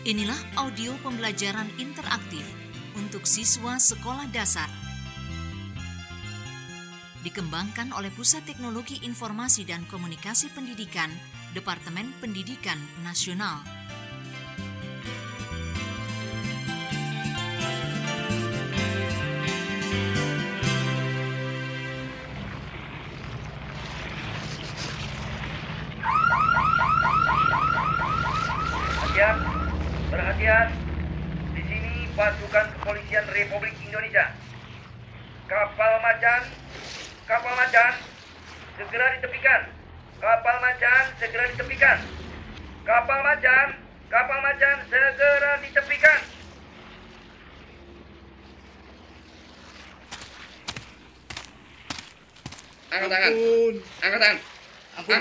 Inilah audio pembelajaran interaktif untuk siswa sekolah dasar. Dikembangkan oleh Pusat Teknologi Informasi dan Komunikasi Pendidikan, Departemen Pendidikan Nasional. Perhatian, di sini pasukan kepolisian Republik Indonesia. Kapal macan, segera ditepikan. Kapal macan, segera ditepikan. Kapal macan, segera ditepikan. Angkat tangan. Ampun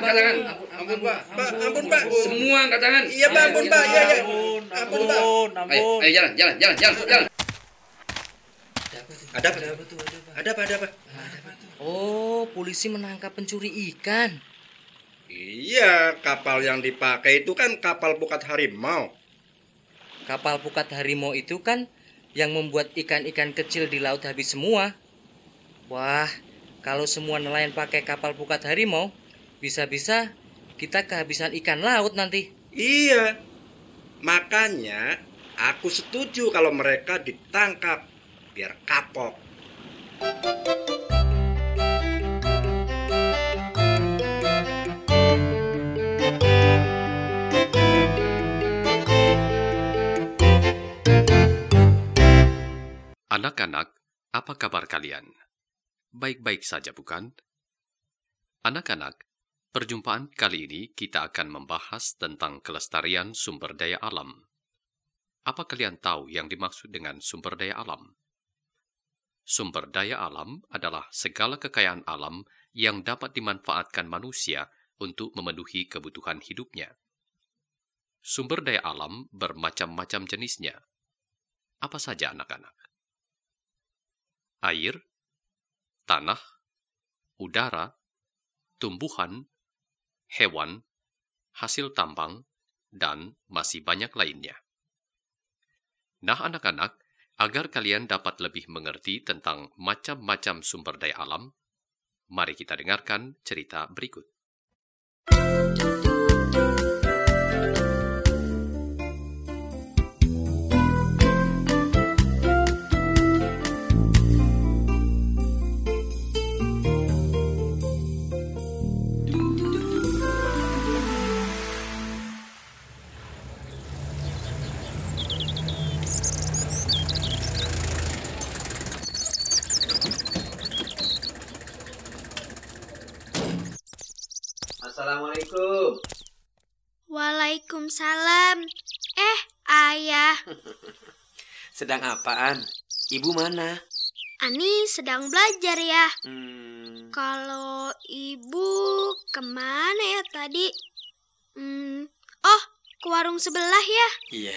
Pak. Semua angkat tangan. Iya Pak, ampun Pak. Iya. Ampun Pak. Ayo jalan. Ada apa? Oh, polisi menangkap pencuri ikan. Iya, kapal yang dipakai itu kan kapal pukat harimau. Kapal pukat harimau itu kan yang membuat ikan-ikan kecil di laut habis semua. Wah, kalau semua nelayan pakai kapal pukat harimau, bisa-bisa kita kehabisan ikan laut nanti. Iya, makanya aku setuju kalau mereka ditangkap biar kapok. Anak-anak, apa kabar kalian? Baik-baik saja, bukan? Anak-anak, perjumpaan kali ini kita akan membahas tentang kelestarian sumber daya alam. Apa kalian tahu yang dimaksud dengan sumber daya alam? Sumber daya alam adalah segala kekayaan alam yang dapat dimanfaatkan manusia untuk memenuhi kebutuhan hidupnya. Sumber daya alam bermacam-macam jenisnya. Apa saja, anak-anak? Air, tanah, udara, tumbuhan, hewan, hasil tambang, dan masih banyak lainnya. Nah, anak-anak, agar kalian dapat lebih mengerti tentang macam-macam sumber daya alam, mari kita dengarkan cerita berikut. Assalamualaikum. Waalaikumsalam. Ayah. Sedang apaan? Ibu mana? Ani sedang belajar ya. Kalau ibu kemana ya tadi? Ke warung sebelah ya. Iya.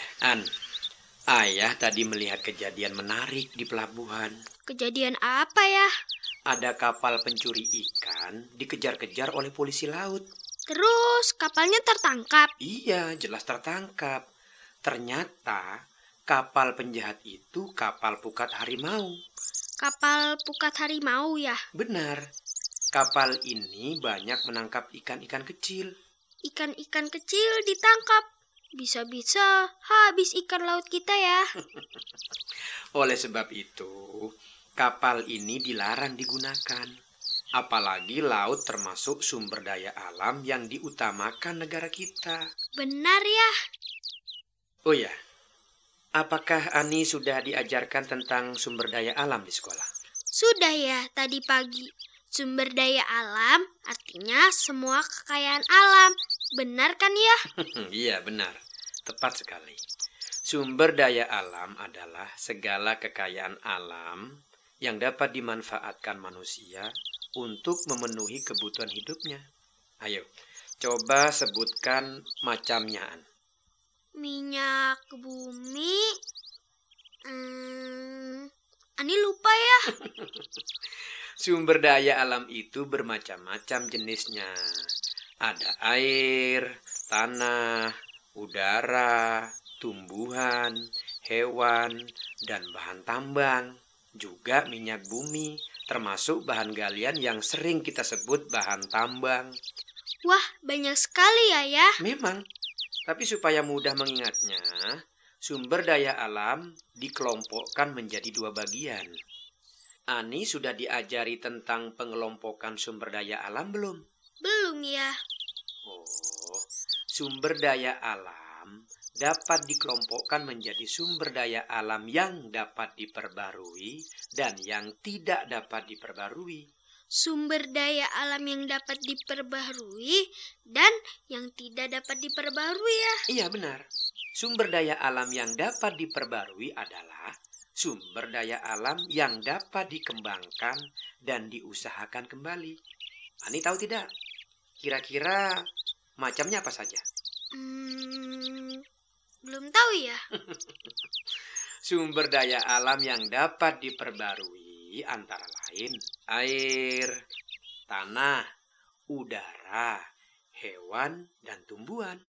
Ayah tadi melihat kejadian menarik di pelabuhan. Kejadian apa ya? Ada kapal pencuri ikan dikejar-kejar oleh polisi laut. Terus kapalnya tertangkap. Iya, jelas tertangkap. Ternyata kapal penjahat itu kapal pukat harimau. Kapal pukat harimau ya? Benar. Kapal ini banyak menangkap ikan-ikan kecil. Ikan-ikan kecil ditangkap. Bisa-bisa habis ikan laut kita ya. Oleh sebab itu, kapal ini dilarang digunakan. Apalagi laut termasuk sumber daya alam yang diutamakan negara kita. Benar ya. Oh ya, apakah Ani sudah diajarkan tentang sumber daya alam di sekolah? Sudah ya tadi pagi. Sumber daya alam artinya semua kekayaan alam. Benar kan ya? Iya, benar. Tepat sekali. Sumber daya alam adalah segala kekayaan alam yang dapat dimanfaatkan manusia untuk memenuhi kebutuhan hidupnya. Ayo, coba sebutkan macamnya, An. Minyak bumi. Ani lupa ya. Sumber daya alam itu bermacam-macam jenisnya. Ada air, tanah, udara, tumbuhan, hewan, dan bahan tambang, juga minyak bumi, termasuk bahan galian yang sering kita sebut bahan tambang. Wah, banyak sekali ya. Memang, tapi supaya mudah mengingatnya, sumber daya alam dikelompokkan menjadi 2 bagian. Ani sudah diajari tentang pengelompokan sumber daya alam belum? Belum ya. Oh, sumber daya alam dapat dikelompokkan menjadi sumber daya alam yang dapat diperbarui dan yang tidak dapat diperbarui. Sumber daya alam yang dapat diperbaharui dan yang tidak dapat diperbarui ya. Iya benar. Sumber daya alam yang dapat diperbarui adalah sumber daya alam yang dapat dikembangkan dan diusahakan kembali. Ani tahu tidak? Kira-kira macamnya apa saja? Belum tahu ya. Sumber daya alam yang dapat diperbarui antara lain air, tanah, udara, hewan, dan tumbuhan.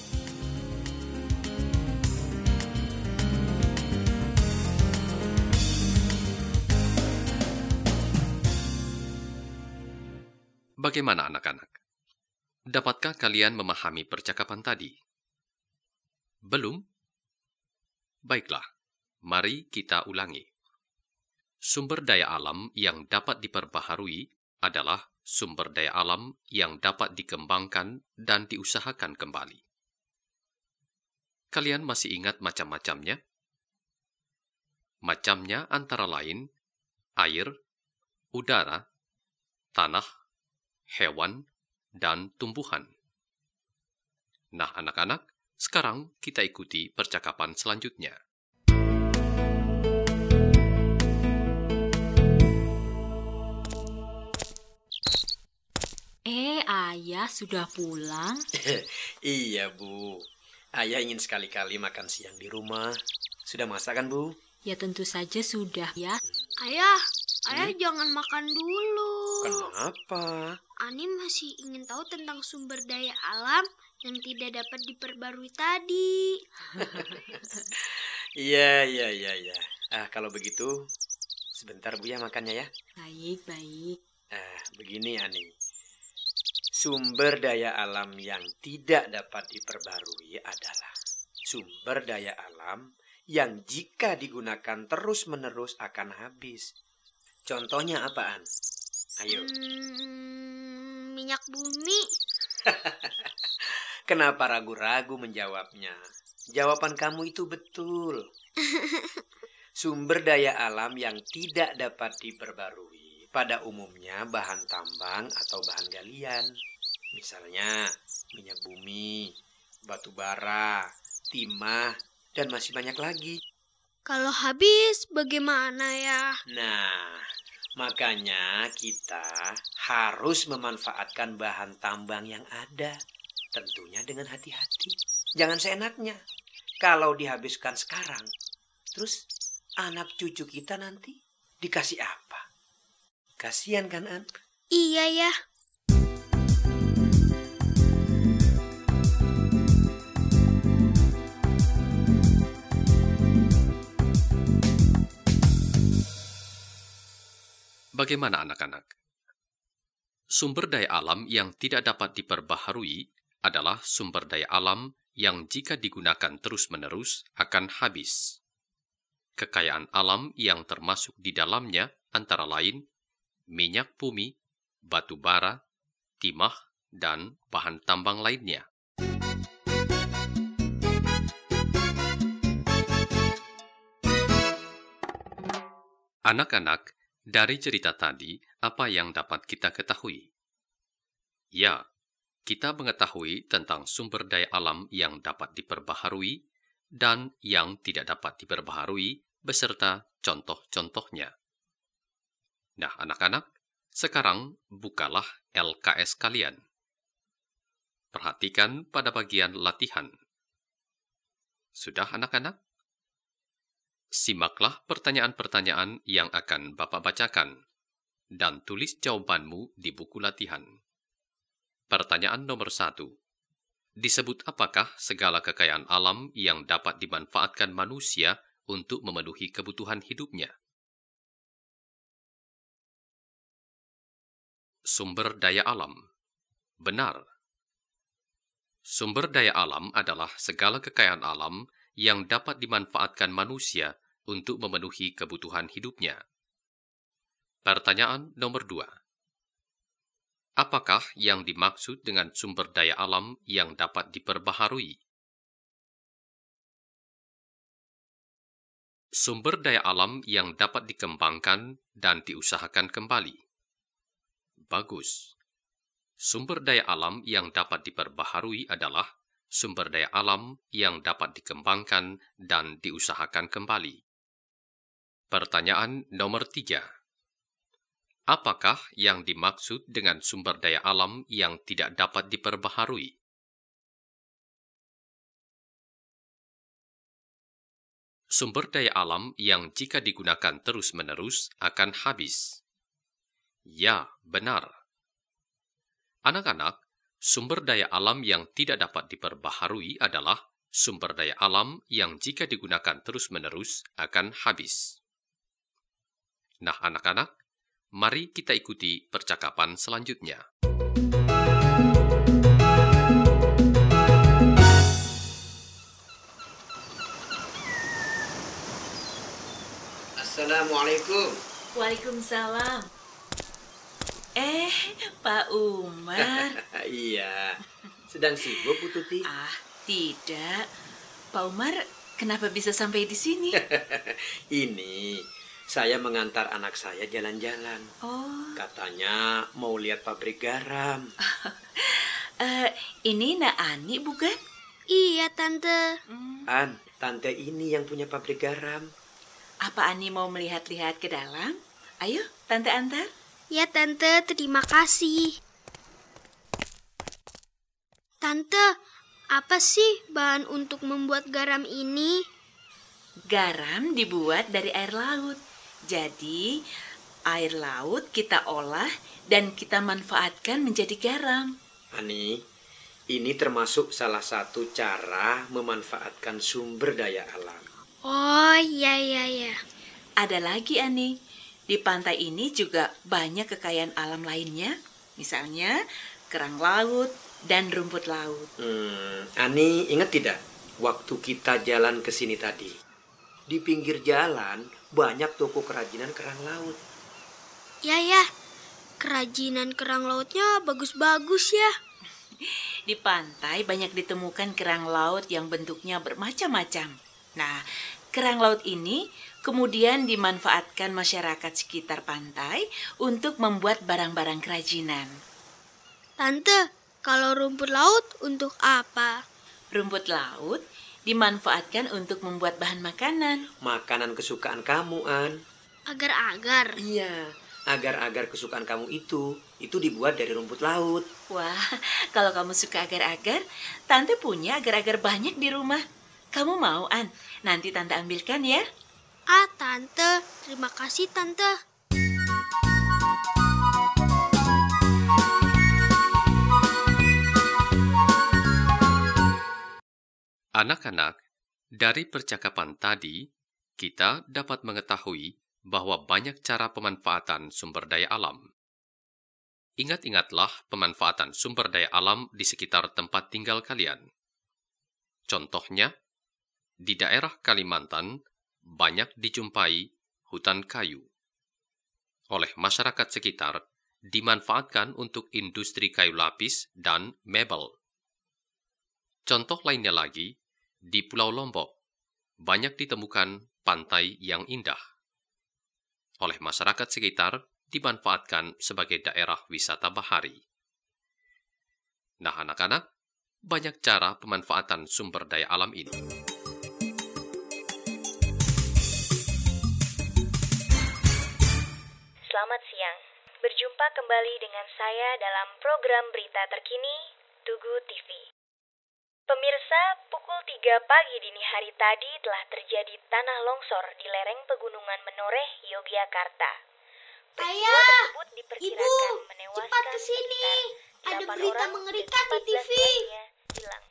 Bagaimana anak-anak? Dapatkah kalian memahami percakapan tadi? Belum? Baiklah, mari kita ulangi. Sumber daya alam yang dapat diperbaharui adalah sumber daya alam yang dapat dikembangkan dan diusahakan kembali. Kalian masih ingat macam-macamnya? Macamnya antara lain air, udara, tanah, hewan, dan tumbuhan. Nah, anak-anak, sekarang kita ikuti percakapan selanjutnya. Ayah sudah pulang? Iya, Bu. Ayah ingin sekali-kali makan siang di rumah. Sudah masak kan, Bu? Ya tentu saja sudah ya. Ayah jangan makan dulu. Kenapa? Ani masih ingin tahu tentang sumber daya alam yang tidak dapat diperbarui tadi. Iya. Kalau begitu, sebentar Bu ya makannya ya. Baik. Begini Ani. Sumber daya alam yang tidak dapat diperbarui adalah sumber daya alam yang jika digunakan terus-menerus akan habis. Contohnya apaan? Ayo. Minyak bumi. Kenapa ragu-ragu menjawabnya? Jawaban kamu itu betul. Sumber daya alam yang tidak dapat diperbarui pada umumnya bahan tambang atau bahan galian. Misalnya minyak bumi, batu bara, timah, dan masih banyak lagi. Kalau habis bagaimana ya? Nah, makanya kita harus memanfaatkan bahan tambang yang ada. Tentunya dengan hati-hati. Jangan seenaknya. Kalau dihabiskan sekarang, terus anak cucu kita nanti dikasih apa? Kasian kan, An? Iya ya. Bagaimana anak-anak? Sumber daya alam yang tidak dapat diperbaharui adalah sumber daya alam yang jika digunakan terus-menerus akan habis. Kekayaan alam yang termasuk di dalamnya antara lain minyak bumi, batu bara, timah, dan bahan tambang lainnya. Anak-anak, dari cerita tadi, apa yang dapat kita ketahui? Ya, kita mengetahui tentang sumber daya alam yang dapat diperbaharui dan yang tidak dapat diperbaharui beserta contoh-contohnya. Nah, anak-anak, sekarang bukalah LKS kalian. Perhatikan pada bagian latihan. Sudah, anak-anak? Simaklah pertanyaan-pertanyaan yang akan Bapak bacakan dan tulis jawabanmu di buku latihan. Pertanyaan nomor 1. Disebut apakah segala kekayaan alam yang dapat dimanfaatkan manusia untuk memenuhi kebutuhan hidupnya? Sumber daya alam. Benar. Sumber daya alam adalah segala kekayaan alam yang dapat dimanfaatkan manusia untuk memenuhi kebutuhan hidupnya. Pertanyaan nomor 2. Apakah yang dimaksud dengan sumber daya alam yang dapat diperbaharui? Sumber daya alam yang dapat dikembangkan dan diusahakan kembali. Bagus. Sumber daya alam yang dapat diperbaharui adalah sumber daya alam yang dapat dikembangkan dan diusahakan kembali. Pertanyaan nomor 3. Apakah yang dimaksud dengan sumber daya alam yang tidak dapat diperbaharui? Sumber daya alam yang jika digunakan terus-menerus akan habis. Ya, benar. Anak-anak, sumber daya alam yang tidak dapat diperbaharui adalah sumber daya alam yang jika digunakan terus-menerus akan habis. Nah, anak-anak, mari kita ikuti percakapan selanjutnya. Assalamualaikum. Waalaikumsalam. Pak Umar. Iya, sedang sibuk Bu Tuti? Tidak. Pak Umar, kenapa bisa sampai di sini? Ini, saya mengantar anak saya jalan-jalan. Oh. Katanya mau lihat pabrik garam. Ini Nak Ani bukan? Iya, Tante. An, tante ini yang punya pabrik garam. Apa Ani mau melihat-lihat ke dalam? Ayo, Tante antar. Ya, Tante, terima kasih. Tante, apa sih bahan untuk membuat garam ini? Garam dibuat dari air laut. Jadi, air laut kita olah dan kita manfaatkan menjadi garam. Ani, ini termasuk salah satu cara memanfaatkan sumber daya alam. Oh, iya. Ada lagi, Ani. Di pantai ini juga banyak kekayaan alam lainnya. Misalnya, kerang laut dan rumput laut. Ani, ingat tidak? Waktu kita jalan ke sini tadi. Di pinggir jalan, banyak toko kerajinan kerang laut. Ya. Kerajinan kerang lautnya bagus-bagus ya. Di pantai banyak ditemukan kerang laut yang bentuknya bermacam-macam. Nah, kerang laut ini kemudian dimanfaatkan masyarakat sekitar pantai untuk membuat barang-barang kerajinan. Tante, kalau rumput laut untuk apa? Rumput laut dimanfaatkan untuk membuat bahan makanan. Makanan kesukaan kamu, An. Agar-agar. Iya, agar-agar kesukaan kamu itu dibuat dari rumput laut. Wah, kalau kamu suka agar-agar, Tante punya agar-agar banyak di rumah. Kamu mau, An? Nanti Tante ambilkan ya. Tante, terima kasih, Tante. Anak-anak, dari percakapan tadi, kita dapat mengetahui bahwa banyak cara pemanfaatan sumber daya alam. Ingat-ingatlah pemanfaatan sumber daya alam di sekitar tempat tinggal kalian. Contohnya, di daerah Kalimantan, banyak dijumpai hutan kayu. Oleh masyarakat sekitar, dimanfaatkan untuk industri kayu lapis dan mebel. Contoh lainnya lagi, di Pulau Lombok, banyak ditemukan pantai yang indah. Oleh masyarakat sekitar, dimanfaatkan sebagai daerah wisata bahari. Nah, anak-anak, banyak cara pemanfaatan sumber daya alam ini. Selamat siang. Berjumpa kembali dengan saya dalam program berita terkini Tugu TV. Pemirsa, pukul 3 pagi dini hari tadi telah terjadi tanah longsor di lereng Pegunungan Menoreh, Yogyakarta. Peristiwa tersebut diperkirakan menewaskan cepat ke sini. Ada berita mengerikan di TV. hilang.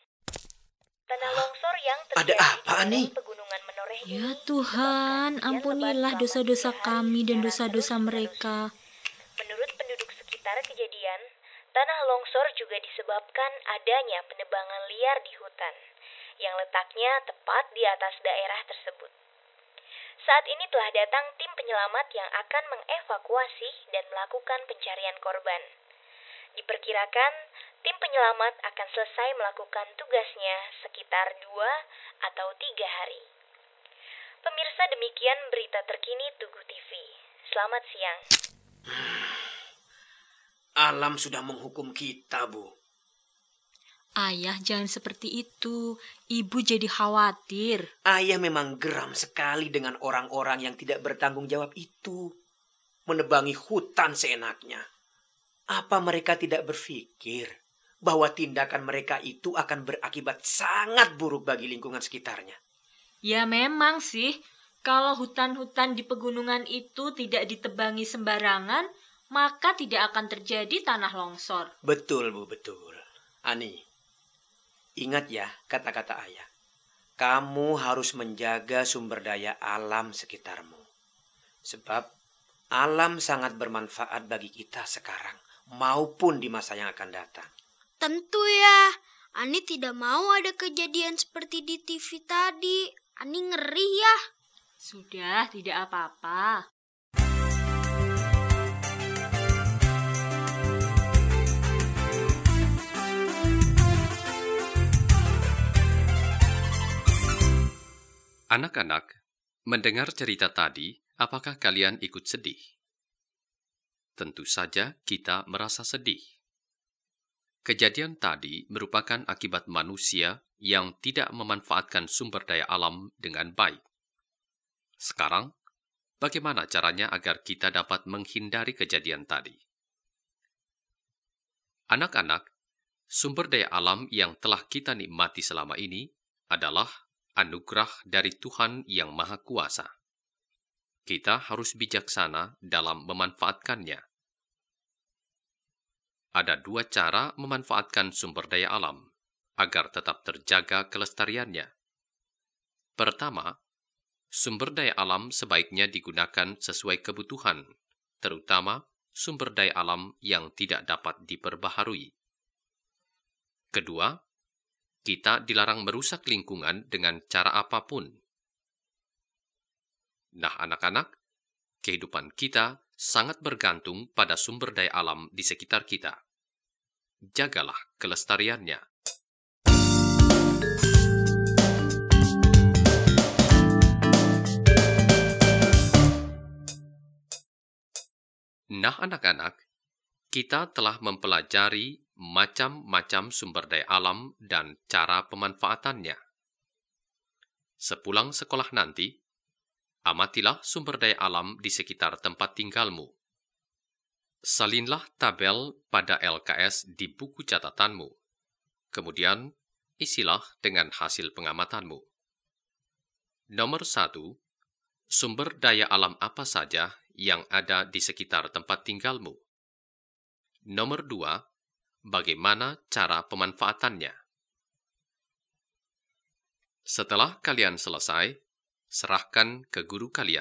yang Ada terjadi apa di nih? pegunungan Menoreh ini Ya Tuhan, disebabkan ampunilah hujan dosa-dosa lebat kami dan secara dosa-dosa terus-menerus. mereka. Menurut penduduk sekitar kejadian, tanah longsor juga disebabkan adanya penebangan liar di hutan, yang letaknya tepat di atas daerah tersebut. Saat ini telah datang tim penyelamat yang akan mengevakuasi dan melakukan pencarian korban. Diperkirakan, tim penyelamat akan selesai melakukan tugasnya sekitar 2 atau 3 hari. Pemirsa, demikian berita terkini Tugu TV. Selamat siang. Alam sudah menghukum kita, Bu. Ayah, jangan seperti itu. Ibu jadi khawatir. Ayah memang geram sekali dengan orang-orang yang tidak bertanggung jawab itu. Menebangi hutan seenaknya. Apa mereka tidak berpikir bahwa tindakan mereka itu akan berakibat sangat buruk bagi lingkungan sekitarnya? Ya memang sih, kalau hutan-hutan di pegunungan itu tidak ditebangi sembarangan, maka tidak akan terjadi tanah longsor. Betul, Bu, betul. Ani, ingat ya kata-kata ayah. Kamu harus menjaga sumber daya alam sekitarmu. Sebab alam sangat bermanfaat bagi kita sekarang maupun di masa yang akan datang. Tentu ya, Ani tidak mau ada kejadian seperti di TV tadi. Ani ngeri ya. Sudah, tidak apa-apa. Anak-anak, mendengar cerita tadi, apakah kalian ikut sedih? Tentu saja kita merasa sedih. Kejadian tadi merupakan akibat manusia yang tidak memanfaatkan sumber daya alam dengan baik. Sekarang, bagaimana caranya agar kita dapat menghindari kejadian tadi? Anak-anak, sumber daya alam yang telah kita nikmati selama ini adalah anugerah dari Tuhan yang Maha Kuasa. Kita harus bijaksana dalam memanfaatkannya. Ada 2 cara memanfaatkan sumber daya alam agar tetap terjaga kelestariannya. Pertama, sumber daya alam sebaiknya digunakan sesuai kebutuhan, terutama sumber daya alam yang tidak dapat diperbaharui. Kedua, kita dilarang merusak lingkungan dengan cara apapun. Nah, anak-anak, kehidupan kita sangat bergantung pada sumber daya alam di sekitar kita. Jagalah kelestariannya. Nah, anak-anak, kita telah mempelajari macam-macam sumber daya alam dan cara pemanfaatannya. Sepulang sekolah nanti, amatilah sumber daya alam di sekitar tempat tinggalmu. Salinlah tabel pada LKS di buku catatanmu. Kemudian, isilah dengan hasil pengamatanmu. Nomor 1, sumber daya alam apa saja yang ada di sekitar tempat tinggalmu. Nomor 2, bagaimana cara pemanfaatannya. Setelah kalian selesai, serahkan ke guru kalian.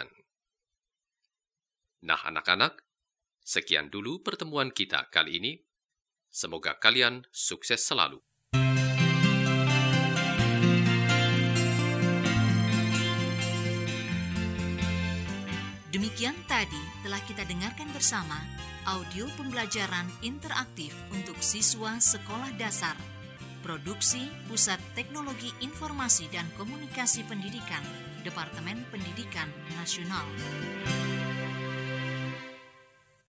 Nah, anak-anak, sekian dulu pertemuan kita kali ini. Semoga kalian sukses selalu. Demikian tadi telah kita dengarkan bersama audio pembelajaran interaktif untuk siswa sekolah dasar. Produksi Pusat Teknologi Informasi dan Komunikasi Pendidikan, Departemen Pendidikan Nasional.